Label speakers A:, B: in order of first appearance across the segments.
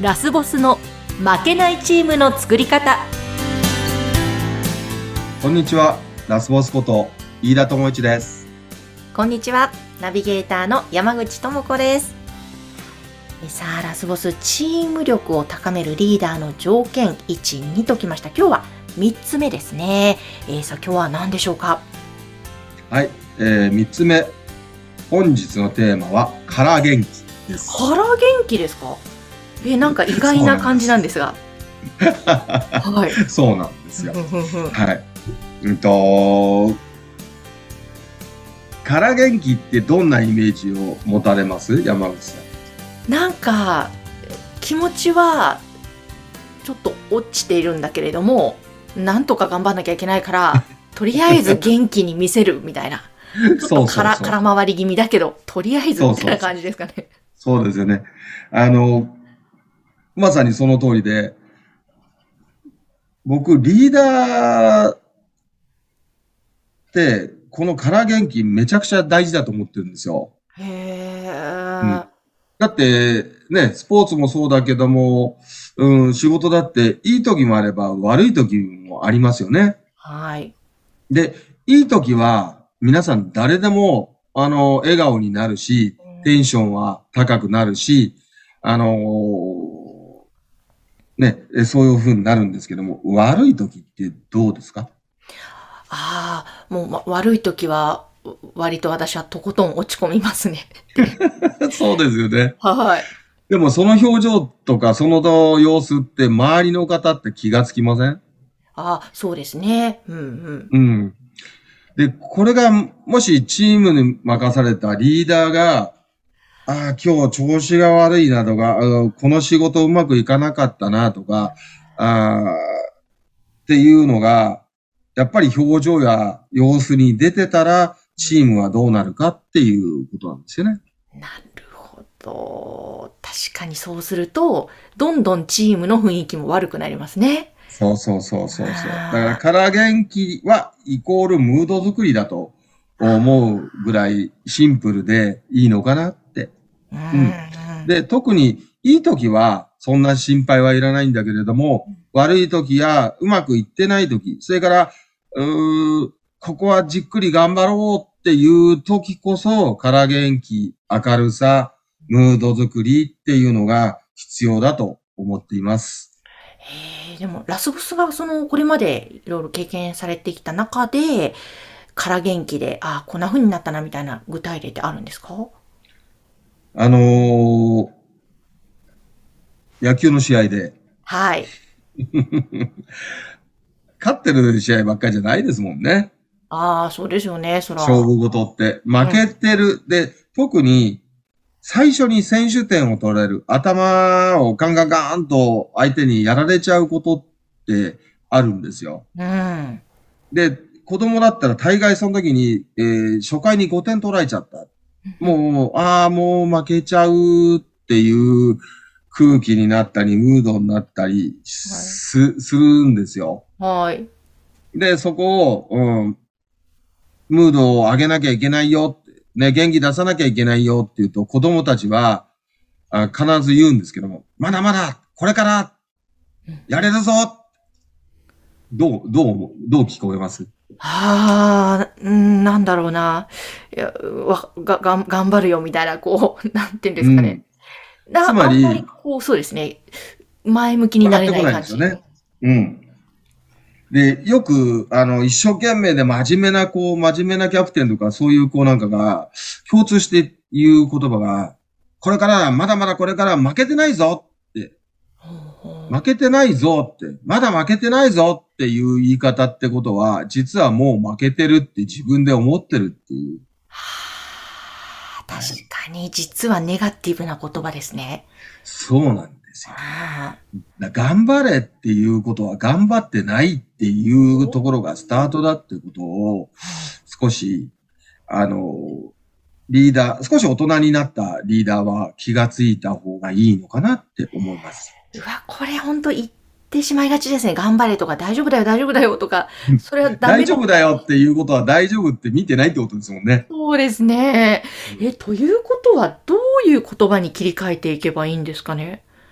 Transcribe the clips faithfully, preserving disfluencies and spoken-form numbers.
A: ラスボスの負けないチームの作り方。
B: こんにちは、ラスボスこと飯田智一です。
A: こんにちは、ナビゲーターの山口智子です。さあ、ラスボス、チーム力を高めるリーダーの条件いち、にときました。今日はみっつめですね。えー、さあ今日は何でしょうか？
B: はい、えー、みっつめ、本日のテーマはから元気です。
A: から元気ですか？えー、なんか意外な感じなんですがはい、
B: そうなんですよはい、うんとから元気ってどんなイメージを持たれます？山口さん。
A: なんか気持ちはちょっと落ちているんだけれども、なんとか頑張んなきゃいけないからとりあえず元気に見せるみたいなちょっとから空回り気味だけどとりあえずみたいな感じですかね。
B: そうですよね。あのまさにその通りで、僕リーダーってこのから元気めちゃくちゃ大事だと思ってるんですよ。
A: へ
B: うん、
A: ー。
B: だってね、スポーツもそうだけども、うん、仕事だっていい時もあれば悪い時もありますよね。
A: はい。
B: で、いい時は皆さん誰でもあの笑顔になるし、テンションは高くなるし、あのー、ね、そういう風になるんですけども、悪い時ってどうですか？
A: ああ、もう、ま、悪い時は割と私はとことん落ち込みますね
B: そうですよね。
A: はい。
B: でもその表情とかその様子って周りの方って気がつきません？
A: ああ、そうですね。うんうん。
B: うん。で、これがもしチームに任されたリーダーが、ああ、今日調子が悪いなとか、この仕事うまくいかなかったなとか、あっていうのが、やっぱり表情や様子に出てたら、チームはどうなるかっていうことなんですよね。
A: なるほど。確かにそうすると、どんどんチームの雰囲気も悪くなりますね。
B: そうそうそうそうそう。だから、から元気はイコールムード作りだと思うぐらいシンプルでいいのかなって。うん。で、特にいい時はそんな心配はいらないんだけれども、悪い時やうまくいってない時、それから、うー、ここはじっくり頑張ろうっていう時こそ、から元気、明るさ、ムード作りっていうのが必要だと思っています。
A: へえ、でもラスボスがそのこれまでいろいろ経験されてきた中で、から元気で、ああ、こんな風になったなみたいな具体例ってあるんですか？
B: あのー、野球の試合で
A: はい。
B: 勝ってる試合ばっかりじゃないですもんね。
A: ああ、そうですよね、そら。
B: 勝負事って。負けてる。うん、で、特に最初に先取点を取れる。頭をガンガンガーンと相手にやられちゃうことってあるんですよ。
A: うん。
B: で、子供だったら大概その時に、えー、初回にごてん取られちゃった。もう、ああ、もう負けちゃうっていう空気になったり、ムードになったりす、はい、するんですよ。
A: はい。
B: で、そこを、うん、ムードを上げなきゃいけないよって、ね、元気出さなきゃいけないよって言うと、子供たちはあ必ず言うんですけども、まだまだ、これから、やれるぞ、どう、どう、どう聞こえます？
A: ああ、んなんだろうな。いや、わ、が、がん、頑張るよみたいな、こう、なんていうんですかね。うん、
B: つまり、
A: あんまり、こう、そうですね。前向きになれない感じ。
B: 上がってこないんですよね。うん。で、よく、あの、一生懸命で真面目な、こう、真面目なキャプテンとか、そういう子なんかが、共通して言う言葉が、これから、まだまだこれから負けてないぞって。負けてないぞって。まだ負けてないぞっていう言い方ってことは、実はもう負けてるって自分で思ってるっていう。
A: はあ、確かに、実はネガティブな言葉ですね。
B: そうなんですよ。だ頑張れっていうことは頑張ってないっていうところがスタートだってことを少し、あの、リーダー、少し大人になったリーダーは気がついた方がいいのかなって思います。
A: うわ、これ本当言ってしまいがちですね。頑張れとか大丈夫だよ大丈夫だよとか、それはダメ
B: 大丈夫だよっていうことは大丈夫って見てないってことですもんね。
A: そうですね。え、ということはどういう言葉に切り替えていけばいいんですかね？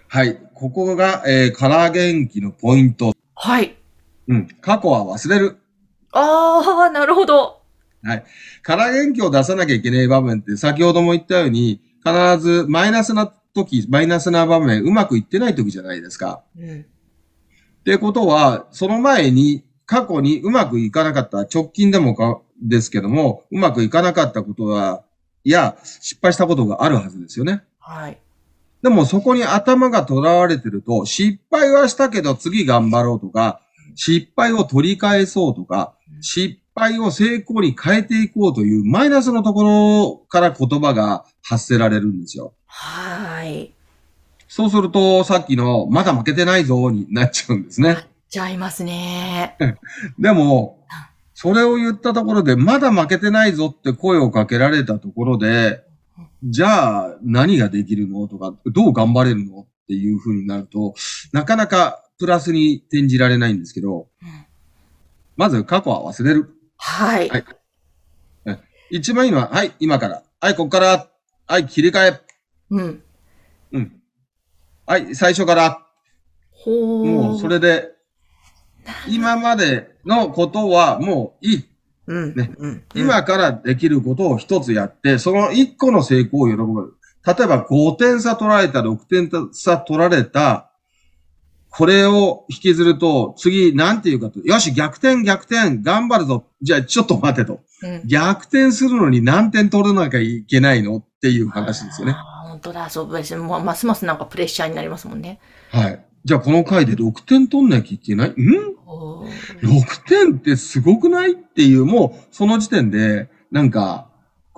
B: はい。ここが、えー、空元気のポイント。
A: はい。
B: うん。過去は忘れる。
A: ああ、なるほど。
B: はい。空元気を出さなきゃいけない場面って、先ほども言ったように、必ずマイナスな時、マイナスな場面、うまくいってない時じゃないですか。うん。ってことは、その前に、過去にうまくいかなかった、直近でもか、ですけども、うまくいかなかったことは、いや、失敗したことがあるはずですよね。はい。でもそこに頭がとらわれてると、失敗はしたけど次頑張ろうとか、失敗を取り返そうとか、失敗を成功に変えていこうというマイナスのところから言葉が発せられるんですよ。はい。そうすると、さっきのまだ負けてないぞになっちゃうんですね。なっ
A: ちゃいますね。
B: でも、それを言ったところで、まだ負けてないぞって声をかけられたところで、じゃあ何ができるのとか、どう頑張れるのっていう風になると、なかなかプラスに転じられないんですけど、うん、まず過去は忘れる。はい。はい。一番いいのは、はい、今から。はい、ここから。はい、切り替え。うん。うん。はい、最初から。ほー。もうそれで、今までのことはもういい。うんねうん、今からできることを一つやって、その一個の成功を喜ぶ。例えばごてん差取られた、ろくてん差取られた、これを引きずると、次、なんていうかと、よし、逆転、逆転、頑張るぞ。じゃあ、ちょっと待てと。うん、逆転するのに何点取らなきゃいけないのっていう話ですよね。
A: ああ、本当だ、そうですね。もうますますなんかプレッシャーになりますもんね。
B: はい。じゃあ、この回でろくてん取んなきゃいけないん ?ろく 点ってすごくないっていう、もう、その時点で、なんか、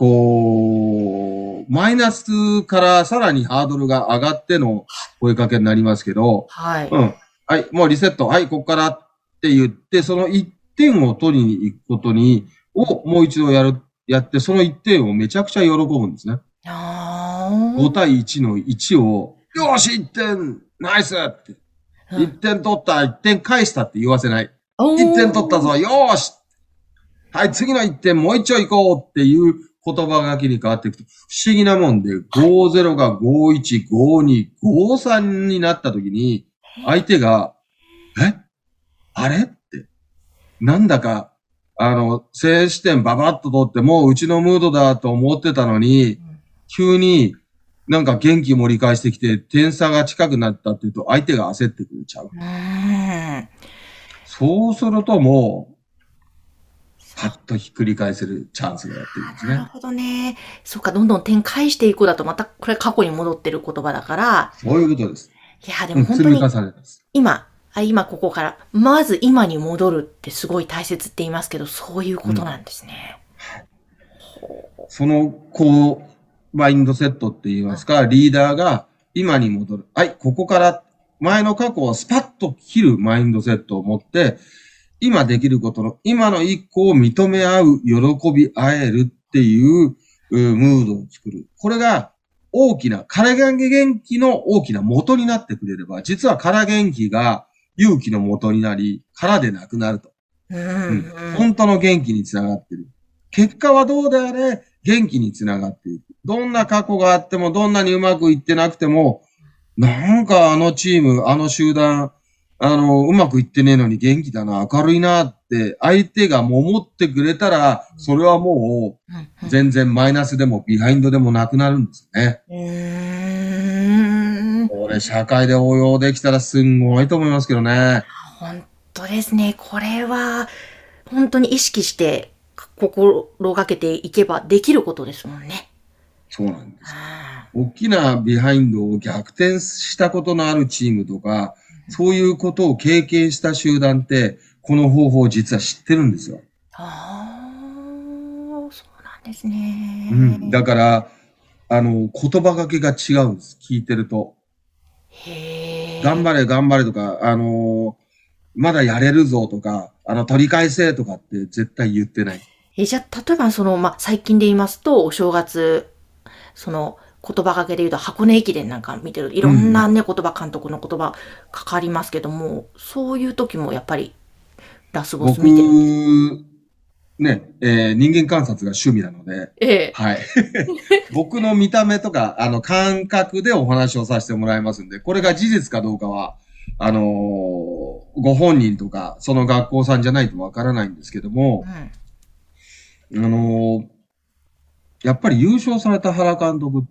B: こう、マイナスからさらにハードルが上がっての声かけになりますけど、はい。うん。はい、もうリセット。はい、ここからって言って、そのいってんを取りに行くことに、をもう一度やる、やって、そのいってんをめちゃくちゃ喜ぶんですね。ご対いちのいちを、よし、いってん、ナイスって。いってん取った、いってん返したって言わせない。いってん取ったぞ、よーしはい、次のいってんもう一丁行こうっていう言葉がきに変わっていくと、不思議なもんで、ごゼロがごいち、ごに、ごさんになった時に、相手が、えあれって、なんだか、あの、静止点ババッと取って、もううちのムードだと思ってたのに、急になんか元気盛り返してきて、点差が近くなったっていうと、相手が焦ってくれちゃう。そうするともう、パッとひっくり返せるチャンスがやってるんですね。
A: なるほどね。そうか、どんどん展開していくだと、またこれ過去に戻ってる言葉だから。
B: そういうことです。
A: いや、でも本当に、今、あ、今ここから、まず今に戻るってすごい大切って言いますけど、そういうことなんですね。
B: うん、その、こう、マインドセットって言いますか、リーダーが今に戻る。はい、ここから前の過去をスパッと切るマインドセットを持って、今できることの、今の一個を認め合う、喜び合えるっていうムードを作る。これが大きな、空元気の大きな元になってくれれば、実は空元気が勇気の元になり、空でなくなると。うん、本当の元気につながっている。結果はどうであれ、元気につながっていく。どんな過去があっても、どんなにうまくいってなくても、なんかあのチーム、あの集団、あの、うまくいってねえのに元気だな、明るいなって、相手が思ってくれたら、それはもう、全然マイナスでもビハインドでもなくなるんですね。うーん。これ、社会で応用できたらすんごいと思いますけどね。
A: 本当ですね。これは、本当に意識して、心がけていけばできることですもんね。
B: そうなんです。大きなビハインドを逆転したことのあるチームとか、そういうことを経験した集団って、この方法を実は知ってるんですよ。あ
A: あ、そうなんですね。
B: うん。だから、あの、言葉がけが違うんです。聞いてると。へ頑張れ、頑張れとか、あの、まだやれるぞとか、あの、取り返せとかって絶対言ってない。
A: え、じゃあ、例えばその、まあ、最近で言いますと、お正月、その、言葉かけで言うと箱根駅伝なんか見てるといろんなね、うん、言葉、監督の言葉かかりますけども、そういう時もやっぱりラスボス見てるんです
B: ね、えー、人間観察が趣味なので、
A: ええ、
B: はい。僕の見た目とか、あの、感覚でお話をさせてもらいますんで、これが事実かどうかは、あのー、ご本人とか、その学校さんじゃないとわからないんですけども、うん、あのー、やっぱり優勝された原監督って、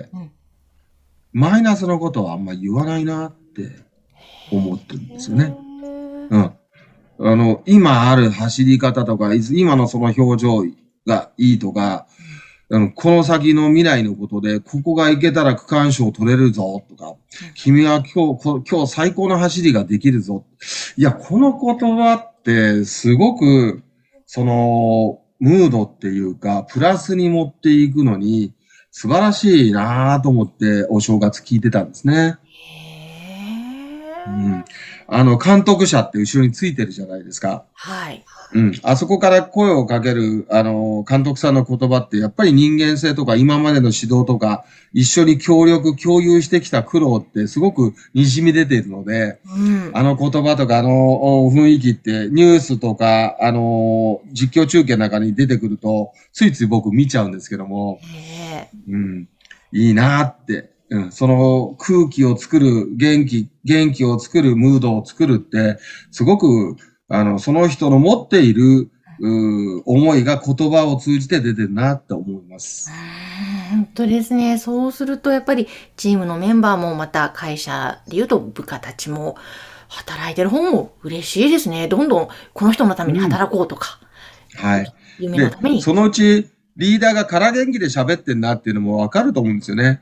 B: うん、マイナスのことはあんま言わないなって思ってるんですよね。うん。あの、今ある走り方とか、今のその表情がいいとか、あの、この先の未来のことで、ここが行けたら区間賞取れるぞ、とか、君は今日、今日最高の走りができるぞ。いや、この言葉って、すごく、その、ムードっていうか、プラスに持っていくのに、素晴らしいなぁと思って、お正月聞いてたんですね。へー。うん。あの、監督者って後ろについてるじゃないですか。
A: はい。
B: うん。あそこから声をかける、あの、監督さんの言葉って、やっぱり人間性とか今までの指導とか、一緒に協力、共有してきた苦労ってすごく滲み出ているので、うん、あの言葉とかあの雰囲気って、ニュースとか、あの、実況中継の中に出てくると、ついつい僕見ちゃうんですけども、うん。いいなって。うん、その空気を作る、元気、元気を作る、ムードを作るって、すごく、あの、その人の持っている、う思いが言葉を通じて出てるなって思います。
A: 本当ですね。そうすると、やっぱりチームのメンバーもまた会社でいうと部下たちも働いてる方も嬉しいですね。どんどんこの人のために働こうとか。
B: うん、はい。夢のために。そのうちリーダーが空元気で喋ってんなっていうのもわかると思うんですよね。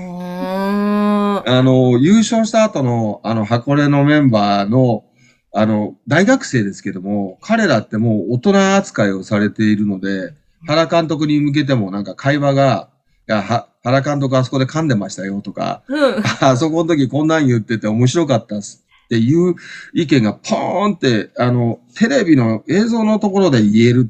B: あの、優勝した後の、あの、箱根のメンバーの、あの、大学生ですけども、彼らってもう大人扱いをされているので、原監督に向けてもなんか会話が、いや、は、原監督あそこで噛んでましたよとか、うん、あそこの時こんなん言ってて面白かったっすっていう意見がポーンって、あの、テレビの映像のところで言えるって、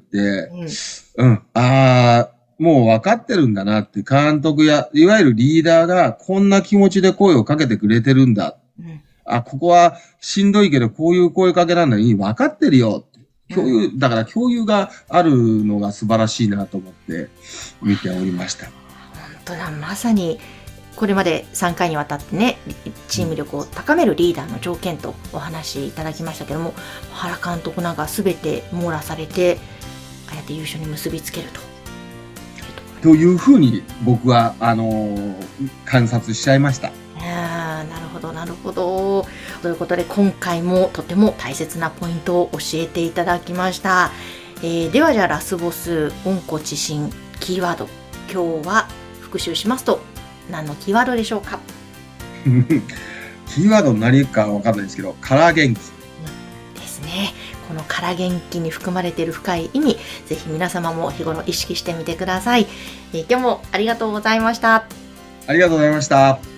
B: うん、うん、ああ、もう分かってるんだなって、監督や、いわゆるリーダーがこんな気持ちで声をかけてくれてるんだ。うん、あ、ここはしんどいけどこういう声かけなんだに分かってるよ。共有、だから共有があるのが素晴らしいなと思って見ておりました。
A: 本当だ、まさにこれまでさんかいにわたってね、チーム力を高めるリーダーの条件とお話しいただきましたけども、原監督なんか全て網羅されて、ああやって優勝に結びつけると。
B: というふうに僕は、あのー、観察しちゃいました。
A: あ、なるほど、なるほど。ということで、今回もとても大切なポイントを教えていただきました。えー、では、じゃあ、ラスボス、温故知新、キーワード。今日は復習しますと、何のキーワードでしょうか？
B: キーワード何かわかんないですけど、から元気。
A: ですね。このから元気に含まれている深い意味、ぜひ皆様も日頃意識してみてください。えー、今日もありがとうございました。
B: ありがとうございました。